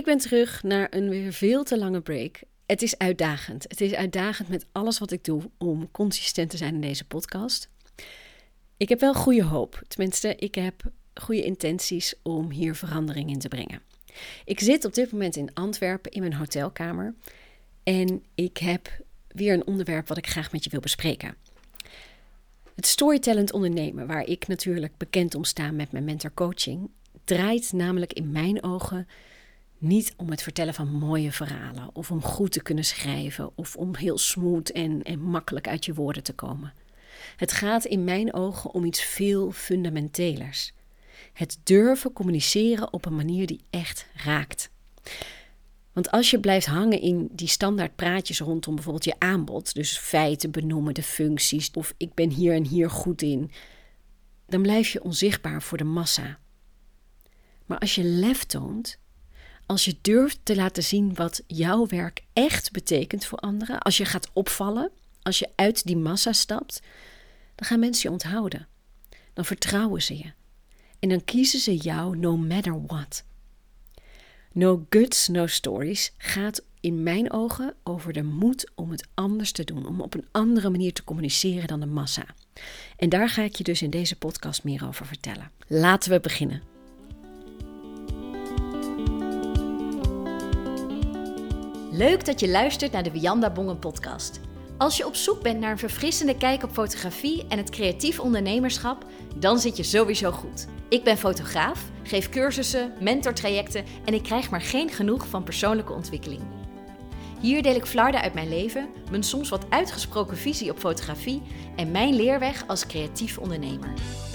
ben terug na een weer veel te lange break. Het is uitdagend. Het is uitdagend met alles wat ik doe om consistent te zijn in deze podcast. Ik heb wel goede hoop. Tenminste, ik heb goede intenties om hier verandering in te brengen. Ik zit op dit moment in Antwerpen in mijn hotelkamer. En ik heb weer een onderwerp wat ik graag met je wil bespreken. Het storytellend ondernemen, waar ik natuurlijk bekend om sta met mijn mentor coaching, draait namelijk in mijn ogen niet om het vertellen van mooie verhalen of om goed te kunnen schrijven of om heel smooth en makkelijk uit je woorden te komen. Het gaat in mijn ogen om iets veel fundamentelers. Het durven communiceren op een manier die echt raakt. Want als je blijft hangen in die standaard praatjes rondom bijvoorbeeld je aanbod, dus feiten benoemen, de functies of ik ben hier en hier goed in, dan blijf je onzichtbaar voor de massa. Maar als je lef toont, als je durft te laten zien wat jouw werk echt betekent voor anderen, als je gaat opvallen, als je uit die massa stapt, dan gaan mensen je onthouden. Dan vertrouwen ze je. En dan kiezen ze jou no matter what. No Guts, No Stories gaat in mijn ogen over de moed om het anders te doen. Om op een andere manier te communiceren dan de massa. En daar ga ik je dus in deze podcast meer over vertellen. Laten we beginnen. Leuk dat je luistert naar de Wianda Bongen podcast. Als je op zoek bent naar een verfrissende kijk op fotografie en het creatief ondernemerschap, dan zit je sowieso goed. Ik ben fotograaf, geef cursussen, mentortrajecten en ik krijg maar geen genoeg van persoonlijke ontwikkeling. Hier deel ik flarden uit mijn leven, mijn soms wat uitgesproken visie op fotografie en mijn leerweg als creatief ondernemer.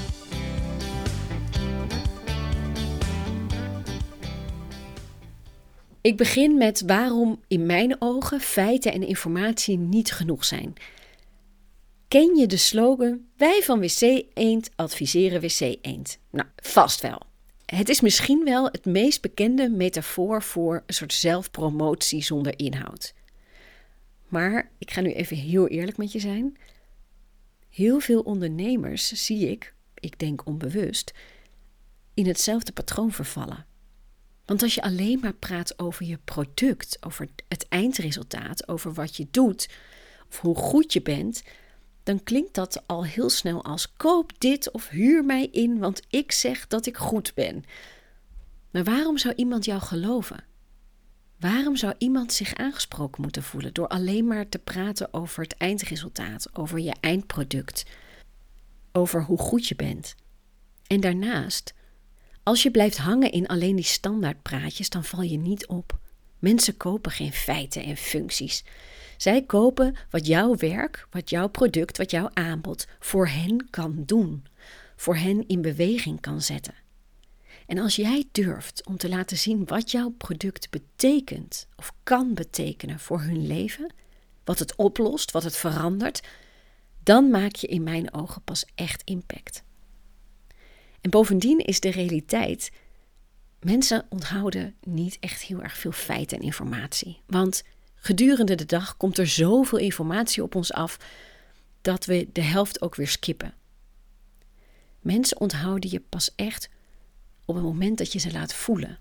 Ik begin met waarom in mijn ogen feiten en informatie niet genoeg zijn. Ken je de slogan, wij van WC Eend adviseren WC Eend? Nou, vast wel. Het is misschien wel het meest bekende metafoor voor een soort zelfpromotie zonder inhoud. Maar ik ga nu even heel eerlijk met je zijn. Heel veel ondernemers zie ik denk onbewust, in hetzelfde patroon vervallen. Want als je alleen maar praat over je product, over het eindresultaat, over wat je doet, of hoe goed je bent, dan klinkt dat al heel snel als koop dit of huur mij in, want ik zeg dat ik goed ben. Maar waarom zou iemand jou geloven? Waarom zou iemand zich aangesproken moeten voelen door alleen maar te praten over het eindresultaat, over je eindproduct, over hoe goed je bent? En daarnaast, als je blijft hangen in alleen die standaardpraatjes, dan val je niet op. Mensen kopen geen feiten en functies. Zij kopen wat jouw werk, wat jouw product, wat jouw aanbod voor hen kan doen. Voor hen in beweging kan zetten. En als jij durft om te laten zien wat jouw product betekent of kan betekenen voor hun leven, wat het oplost, wat het verandert, dan maak je in mijn ogen pas echt impact. En bovendien is de realiteit, mensen onthouden niet echt heel erg veel feiten en informatie. Want gedurende de dag komt er zoveel informatie op ons af dat we de helft ook weer skippen. Mensen onthouden je pas echt op het moment dat je ze laat voelen.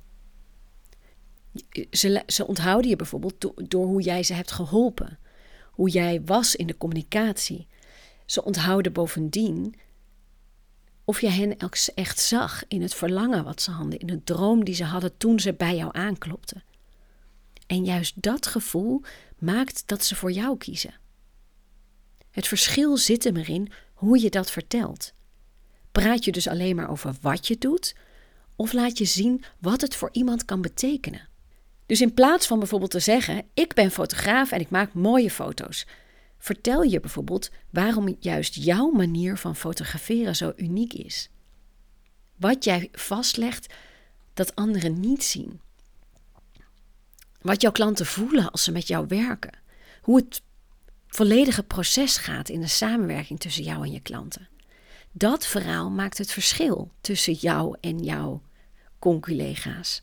Ze onthouden je bijvoorbeeld door hoe jij ze hebt geholpen. Hoe jij was in de communicatie. Ze onthouden bovendien of je hen echt zag in het verlangen wat ze hadden, in de droom die ze hadden toen ze bij jou aanklopten. En juist dat gevoel maakt dat ze voor jou kiezen. Het verschil zit hem erin hoe je dat vertelt. Praat je dus alleen maar over wat je doet, of laat je zien wat het voor iemand kan betekenen? Dus in plaats van bijvoorbeeld te zeggen, ik ben fotograaf en ik maak mooie foto's, vertel je bijvoorbeeld waarom juist jouw manier van fotograferen zo uniek is. Wat jij vastlegt dat anderen niet zien. Wat jouw klanten voelen als ze met jou werken. Hoe het volledige proces gaat in de samenwerking tussen jou en je klanten. Dat verhaal maakt het verschil tussen jou en jouw conculega's.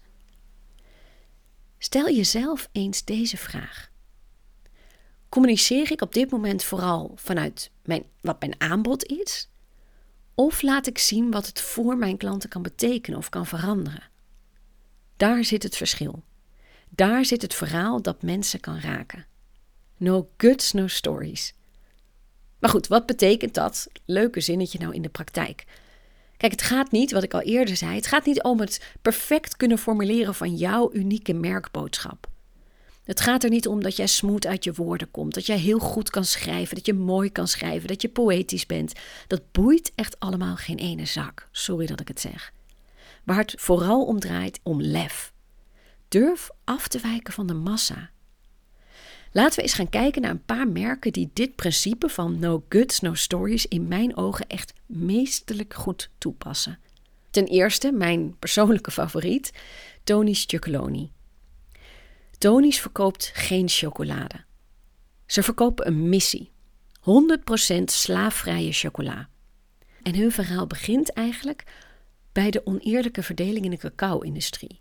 Stel jezelf eens deze vraag. Communiceer ik op dit moment vooral vanuit wat mijn aanbod is? Of laat ik zien wat het voor mijn klanten kan betekenen of kan veranderen? Daar zit het verschil. Daar zit het verhaal dat mensen kan raken. No goods, no stories. Maar goed, wat betekent dat leuke zinnetje nou in de praktijk? Kijk, het gaat niet, wat ik al eerder zei, het gaat niet om het perfect kunnen formuleren van jouw unieke merkboodschap. Het gaat er niet om dat jij smooth uit je woorden komt, dat jij heel goed kan schrijven, dat je mooi kan schrijven, dat je poëtisch bent. Dat boeit echt allemaal geen ene zak, sorry dat ik het zeg. Waar het vooral om draait, om lef. Durf af te wijken van de massa. Laten we eens gaan kijken naar een paar merken die dit principe van no goods, no stories in mijn ogen echt meesterlijk goed toepassen. Ten eerste, mijn persoonlijke favoriet, Tony's Chocolonely. Tony's verkoopt geen chocolade. Ze verkopen een missie. 100% slaafvrije chocola. En hun verhaal begint eigenlijk bij de oneerlijke verdeling in de cacao-industrie.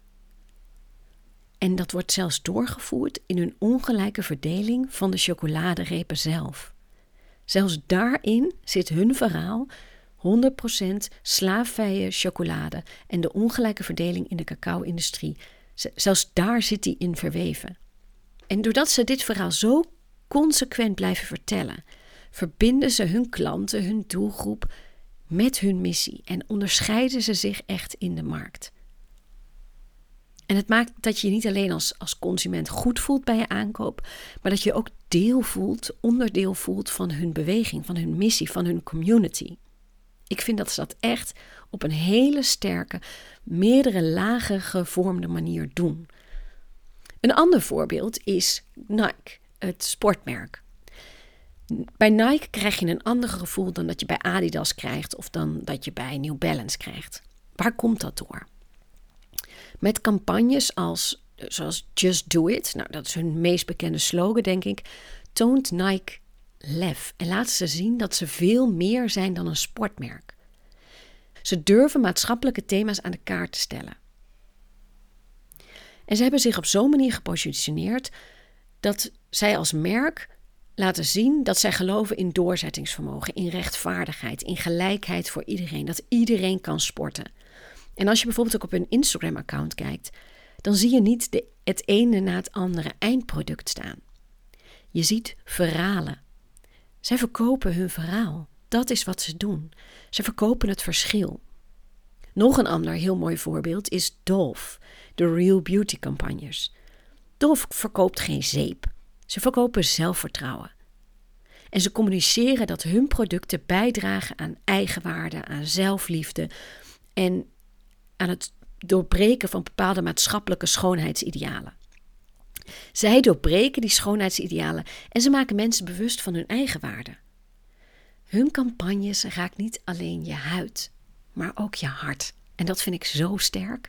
En dat wordt zelfs doorgevoerd in hun ongelijke verdeling van de chocoladerepen zelf. Zelfs daarin zit hun verhaal, 100% slaafvrije chocolade en de ongelijke verdeling in de cacao-industrie. Zelfs daar zit die in verweven. En doordat ze dit verhaal zo consequent blijven vertellen, verbinden ze hun klanten, hun doelgroep met hun missie en onderscheiden ze zich echt in de markt. En het maakt dat je je niet alleen als consument goed voelt bij je aankoop, maar dat je ook onderdeel voelt van hun beweging, van hun missie, van hun community. Ik vind dat ze dat echt op een hele sterke, meerdere lagen gevormde manier doen. Een ander voorbeeld is Nike, het sportmerk. Bij Nike krijg je een ander gevoel dan dat je bij Adidas krijgt of dan dat je bij New Balance krijgt. Waar komt dat door? Met campagnes zoals Just Do It, nou dat is hun meest bekende slogan denk ik, toont Nike lef en laat ze zien dat ze veel meer zijn dan een sportmerk. Ze durven maatschappelijke thema's aan de kaart te stellen. En ze hebben zich op zo'n manier gepositioneerd dat zij als merk laten zien dat zij geloven in doorzettingsvermogen, in rechtvaardigheid, in gelijkheid voor iedereen, dat iedereen kan sporten. En als je bijvoorbeeld ook op hun Instagram-account kijkt, dan zie je niet het ene na het andere eindproduct staan. Je ziet verhalen. Zij verkopen hun verhaal. Dat is wat ze doen. Ze verkopen het verschil. Nog een ander heel mooi voorbeeld is Dove, de Real Beauty campagnes. Dove verkoopt geen zeep. Ze verkopen zelfvertrouwen. En ze communiceren dat hun producten bijdragen aan eigenwaarde, aan zelfliefde en aan het doorbreken van bepaalde maatschappelijke schoonheidsidealen. Zij doorbreken die schoonheidsidealen en ze maken mensen bewust van hun eigen waarde. Hun campagnes raakt niet alleen je huid, maar ook je hart. En dat vind ik zo sterk.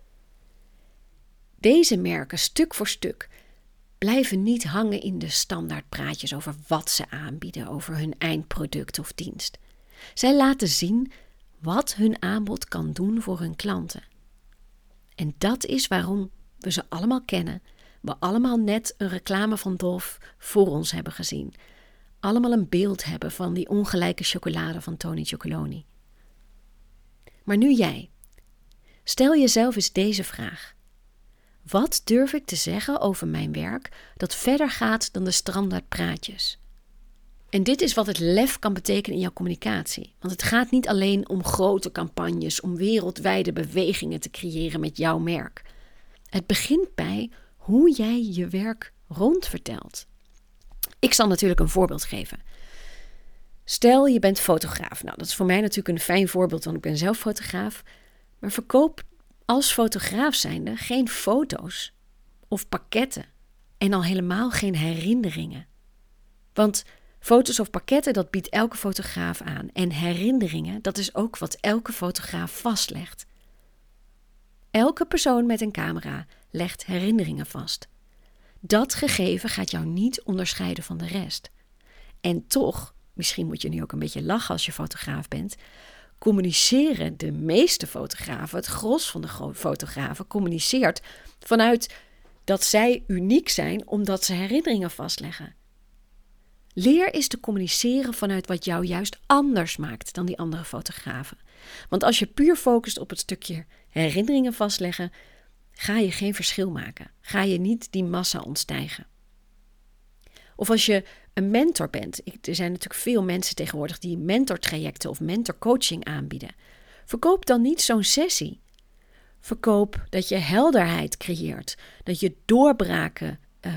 Deze merken, stuk voor stuk, blijven niet hangen in de standaardpraatjes over wat ze aanbieden, over hun eindproduct of dienst. Zij laten zien wat hun aanbod kan doen voor hun klanten. En dat is waarom we ze allemaal kennen. We allemaal net een reclame van Dove voor ons hebben gezien. Allemaal een beeld hebben van die ongelijke chocolade van Tony Chocolonely. Maar nu jij. Stel jezelf eens deze vraag. Wat durf ik te zeggen over mijn werk dat verder gaat dan de standaard praatjes? En dit is wat het lef kan betekenen in jouw communicatie. Want het gaat niet alleen om grote campagnes, om wereldwijde bewegingen te creëren met jouw merk. Het begint bij hoe jij je werk rondvertelt. Ik zal natuurlijk een voorbeeld geven. Stel je bent fotograaf. Nou, dat is voor mij natuurlijk een fijn voorbeeld, want ik ben zelf fotograaf. Maar verkoop als fotograaf zijnde geen foto's of pakketten en al helemaal geen herinneringen. Want foto's of pakketten, dat biedt elke fotograaf aan. En herinneringen, dat is ook wat elke fotograaf vastlegt. Elke persoon met een camera legt herinneringen vast. Dat gegeven gaat jou niet onderscheiden van de rest. En toch, misschien moet je nu ook een beetje lachen als je fotograaf bent, communiceren de meeste fotografen, het gros van de fotografen, communiceert vanuit dat zij uniek zijn omdat ze herinneringen vastleggen. Leer eens te communiceren vanuit wat jou juist anders maakt dan die andere fotografen. Want als je puur focust op het stukje herinneringen vastleggen, ga je geen verschil maken. Ga je niet die massa ontstijgen. Of als je een mentor bent. Er zijn natuurlijk veel mensen tegenwoordig die mentortrajecten of mentorcoaching aanbieden. Verkoop dan niet zo'n sessie. Verkoop dat je helderheid creëert. Dat je doorbraken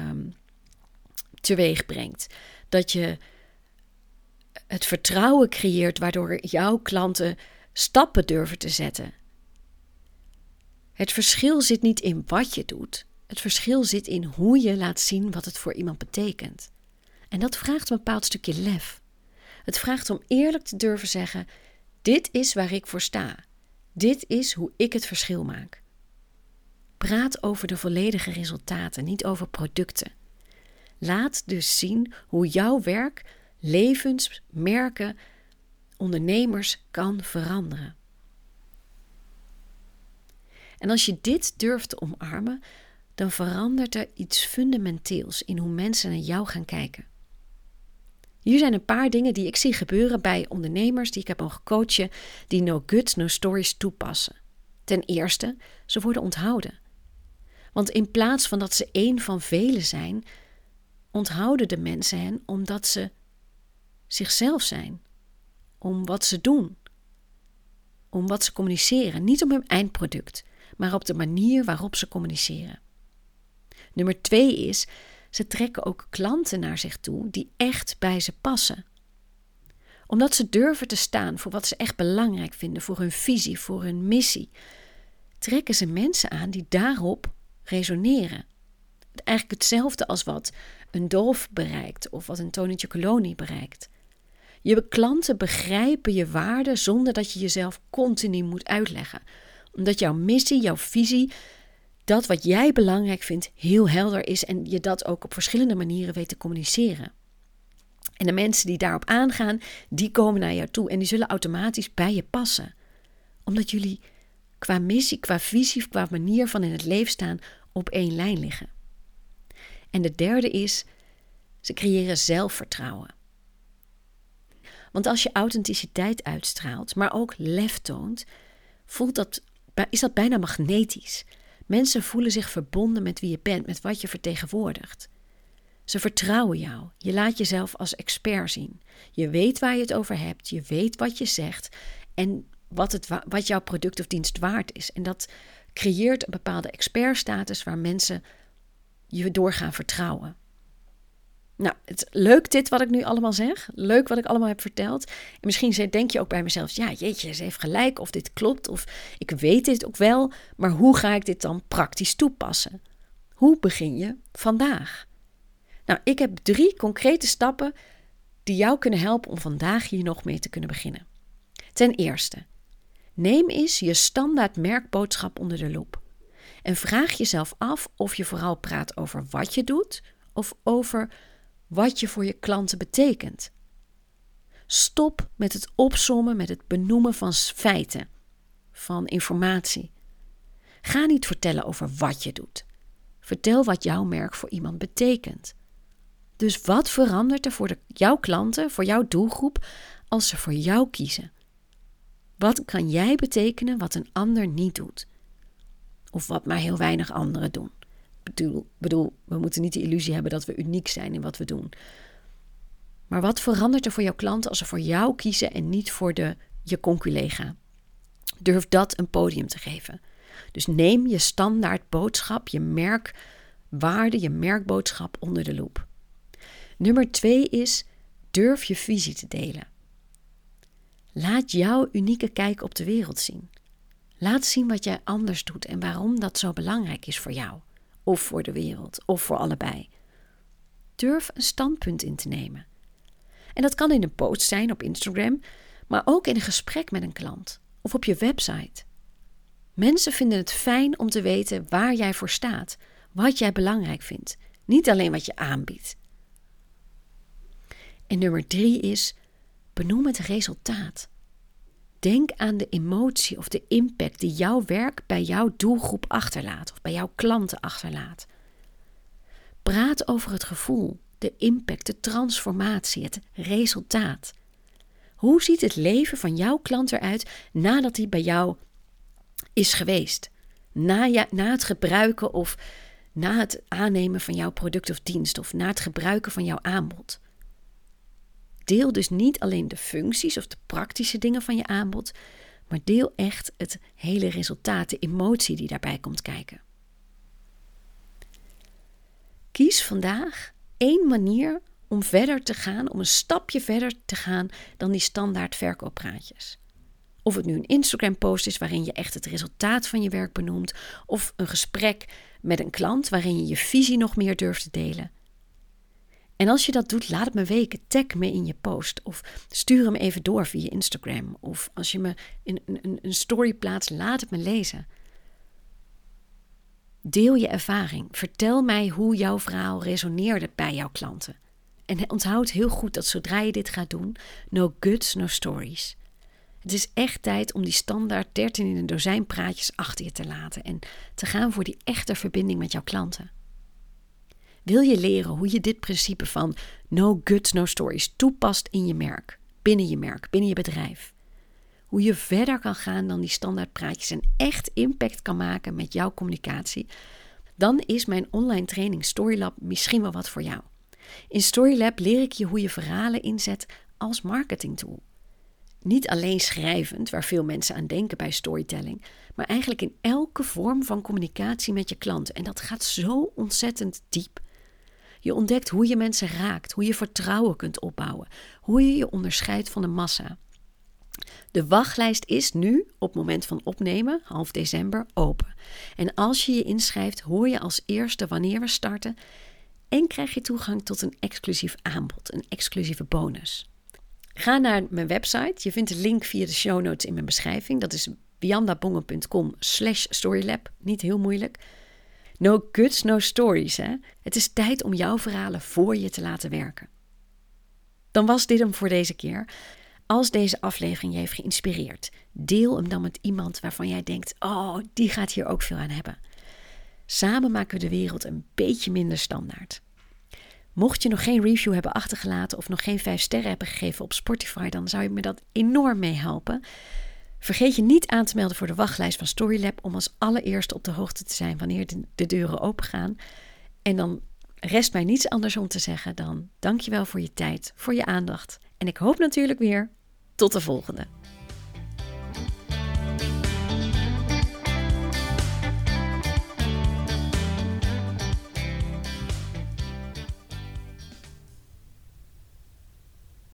teweeg brengt. Dat je het vertrouwen creëert waardoor jouw klanten stappen durven te zetten. Het verschil zit niet in wat je doet. Het verschil zit in hoe je laat zien wat het voor iemand betekent. En dat vraagt een bepaald stukje lef. Het vraagt om eerlijk te durven zeggen: dit is waar ik voor sta. Dit is hoe ik het verschil maak. Praat over de volledige resultaten, niet over producten. Laat dus zien hoe jouw werk levens, merken, ondernemers kan veranderen. En als je dit durft te omarmen, dan verandert er iets fundamenteels in hoe mensen naar jou gaan kijken. Hier zijn een paar dingen die ik zie gebeuren bij ondernemers die ik heb mogen coachen, die no goods, no stories toepassen. Ten eerste, ze worden onthouden. Want in plaats van dat ze één van velen zijn, onthouden de mensen hen omdat ze zichzelf zijn. Om wat ze doen. Om wat ze communiceren. Niet om hun eindproduct, maar op de manier waarop ze communiceren. Nummer 2 is, ze trekken ook klanten naar zich toe die echt bij ze passen. Omdat ze durven te staan voor wat ze echt belangrijk vinden, voor hun visie, voor hun missie, trekken ze mensen aan die daarop resoneren. Eigenlijk hetzelfde als wat een Dolf bereikt of wat een Tony Chocolonely bereikt. Je klanten begrijpen je waarde zonder dat je jezelf continu moet uitleggen. Omdat jouw missie, jouw visie, dat wat jij belangrijk vindt, heel helder is en je dat ook op verschillende manieren weet te communiceren. En de mensen die daarop aangaan, die komen naar jou toe en die zullen automatisch bij je passen. Omdat jullie qua missie, qua visie, qua manier van in het leven staan op één lijn liggen. En de derde is, ze creëren zelfvertrouwen. Want als je authenticiteit uitstraalt, maar ook lef toont, is dat bijna magnetisch. Mensen voelen zich verbonden met wie je bent, met wat je vertegenwoordigt. Ze vertrouwen jou. Je laat jezelf als expert zien. Je weet waar je het over hebt. Je weet wat je zegt en wat jouw product of dienst waard is. En dat creëert een bepaalde expertstatus waar mensen je door gaan vertrouwen. Nou, het is leuk dit wat ik nu allemaal zeg. Leuk wat ik allemaal heb verteld. En misschien denk je ook bij mezelf, ja jeetje, ze heeft gelijk of dit klopt of ik weet dit ook wel. Maar hoe ga ik dit dan praktisch toepassen? Hoe begin je vandaag? Nou, ik heb 3 concrete stappen die jou kunnen helpen om vandaag hier nog mee te kunnen beginnen. Ten eerste, neem eens je standaard merkboodschap onder de loep. En vraag jezelf af of je vooral praat over wat je doet of over wat je voor je klanten betekent. Stop met het opsommen, met het benoemen van feiten, van informatie. Ga niet vertellen over wat je doet. Vertel wat jouw merk voor iemand betekent. Dus wat verandert er voor jouw klanten, voor jouw doelgroep, als ze voor jou kiezen? Wat kan jij betekenen wat een ander niet doet? Of wat maar heel weinig anderen doen? Ik bedoel, we moeten niet de illusie hebben dat we uniek zijn in wat we doen. Maar wat verandert er voor jouw klanten als ze voor jou kiezen en niet voor je conculega? Durf dat een podium te geven. Dus neem je standaard boodschap, je merkwaarde, je merkboodschap onder de loep. Nummer 2 is, durf je visie te delen. Laat jouw unieke kijk op de wereld zien. Laat zien wat jij anders doet en waarom dat zo belangrijk is voor jou. Of voor de wereld, of voor allebei. Durf een standpunt in te nemen. En dat kan in een post zijn op Instagram, maar ook in een gesprek met een klant of op je website. Mensen vinden het fijn om te weten waar jij voor staat, wat jij belangrijk vindt, niet alleen wat je aanbiedt. En nummer 3 is, benoem het resultaat. Denk aan de emotie of de impact die jouw werk bij jouw doelgroep achterlaat of bij jouw klanten achterlaat. Praat over het gevoel, de impact, de transformatie, het resultaat. Hoe ziet het leven van jouw klant eruit nadat hij bij jou is geweest? Na het gebruiken of na het aannemen van jouw product of dienst of na het gebruiken van jouw aanbod. Deel dus niet alleen de functies of de praktische dingen van je aanbod, maar deel echt het hele resultaat, de emotie die daarbij komt kijken. Kies vandaag 1 manier om verder te gaan, om een stapje verder te gaan dan die standaard verkooppraatjes. Of het nu een Instagram-post is waarin je echt het resultaat van je werk benoemt, of een gesprek met een klant waarin je je visie nog meer durft te delen. En als je dat doet, laat het me weten. Tag me in je post of stuur hem even door via Instagram. Of als je me een story plaatst, laat het me lezen. Deel je ervaring. Vertel mij hoe jouw verhaal resoneerde bij jouw klanten. En onthoud heel goed dat zodra je dit gaat doen, no goods, no stories. Het is echt tijd om die standaard 13 in een dozijn praatjes achter je te laten en te gaan voor die echte verbinding met jouw klanten. Wil je leren hoe je dit principe van no goods, no stories toepast in je merk, binnen je bedrijf? Hoe je verder kan gaan dan die standaard praatjes en echt impact kan maken met jouw communicatie? Dan is mijn online training Storylab misschien wel wat voor jou. In Storylab leer ik je hoe je verhalen inzet als marketingtool. Niet alleen schrijvend, waar veel mensen aan denken bij storytelling, maar eigenlijk in elke vorm van communicatie met je klanten. En dat gaat zo ontzettend diep. Je ontdekt hoe je mensen raakt, hoe je vertrouwen kunt opbouwen, hoe je je onderscheidt van de massa. De wachtlijst is nu, op het moment van opnemen, half december, open. En als je je inschrijft, hoor je als eerste wanneer we starten en krijg je toegang tot een exclusief aanbod, een exclusieve bonus. Ga naar mijn website. Je vindt de link via de show notes in mijn beschrijving. Dat is wiandabongen.com/storylab. Niet heel moeilijk. No goods, no stories. Hè? Het is tijd om jouw verhalen voor je te laten werken. Dan was dit hem voor deze keer. Als deze aflevering je heeft geïnspireerd, deel hem dan met iemand waarvan jij denkt, oh, die gaat hier ook veel aan hebben. Samen maken we de wereld een beetje minder standaard. Mocht je nog geen review hebben achtergelaten of nog geen 5 sterren hebben gegeven op Spotify, dan zou je me dat enorm mee helpen. Vergeet je niet aan te melden voor de wachtlijst van Storylab om als allereerste op de hoogte te zijn wanneer de deuren open gaan. En dan rest mij niets anders om te zeggen dan dankjewel voor je tijd, voor je aandacht. En ik hoop natuurlijk weer tot de volgende.